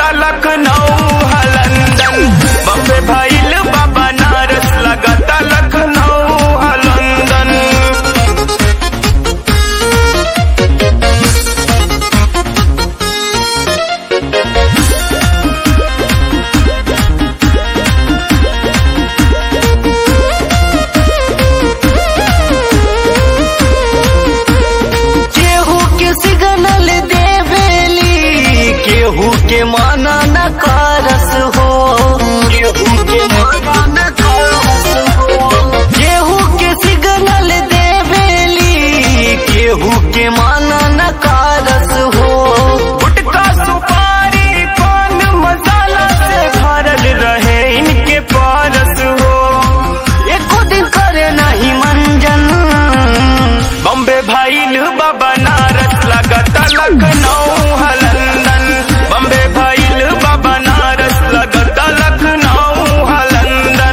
लखनऊ हा लंदन, बम्बे भइल बा बनारस लगता लखनऊ हा लंदन। केहू के माना न कारस हो, केहू के माना न कारस हो, केहू के सिग्नल देवेली, केहू के माना न कारस हो। गुटखा सुपारी पान मसाला से भरल रहे इनके पारस हो, एको दिन करे नहीं मंजन। बम्बे भइल बा बनारस लगता लखनऊ हा लंदन, बम्बे भइल बा बनारस लगता लखनऊ हा लंदन।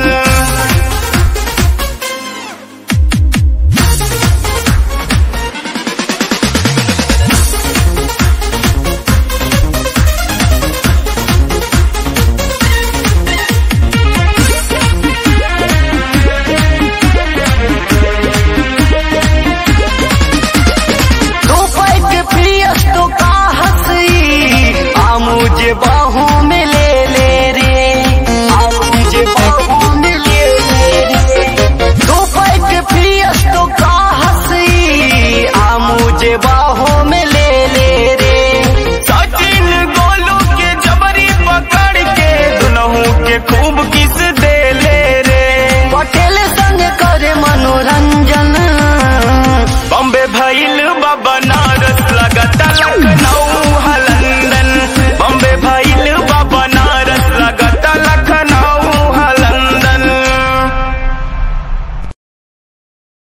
मुझे बाहों में ले ले रे, मुझे बाहों में ले ले रे, दो पैक पियस तो का हंसी, मुझे बाहों में ले ले रे। सचिन गोलू के जबरी पकड़ के दुनहु के खूब की